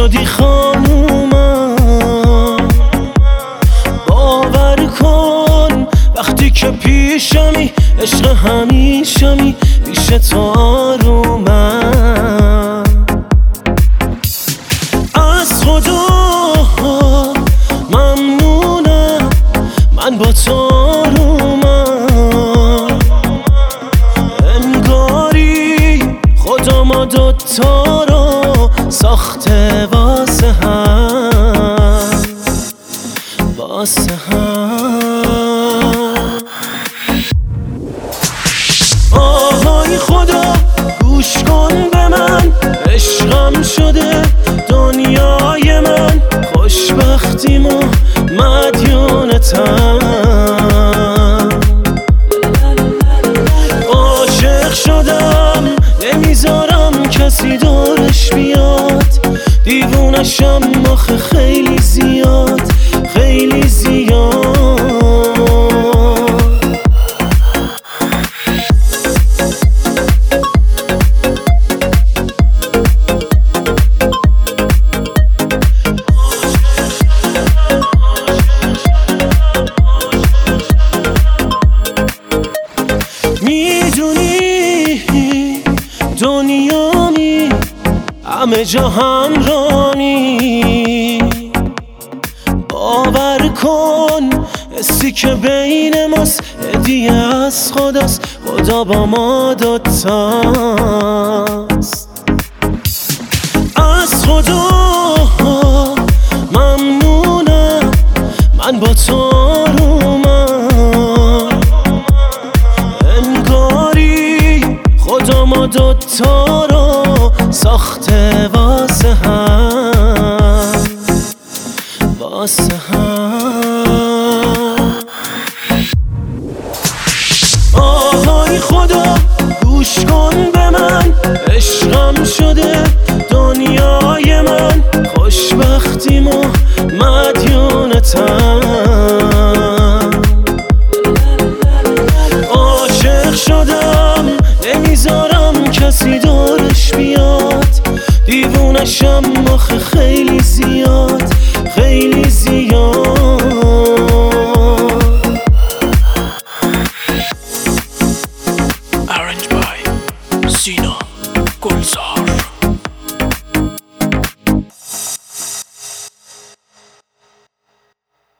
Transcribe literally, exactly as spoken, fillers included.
شدی خانومم. باور کن وقتی که پیشمی عشق همیشمی، پیش تو آرومم. از خدا ممنونم، من با تو آرومم. انگاری خدا ما دوتا رو ساخته واسه هم، واسه هم. آهای خدا گوش کن به من، عشقم شده دنیای من. خوشبختیمو مدیونتم. عاشق شدم نمیذارم کسی دورش بیاد، دیوونشم آخه خیلی زیاد، خیلی زیاد. میدونی دنیامی همه جا همرانی، باور کن حسی که بین ماست هدیه از خداست، خدا با ما دوتاست. از خدا ممنونم، من با تو آرومم. انگاری خدا ما دوتا رو ساخته واسه هم، واسه هم. آهای خدا گوش کن به من، عشقم شده دنیای من. خوشبختیمو مدیونتم. عاشق شدم نمیذارم کسی دورش بیاد، دیوونشم آخه خیلی زیاد، خیلی زیاد. Arranged by Sina Gulzar.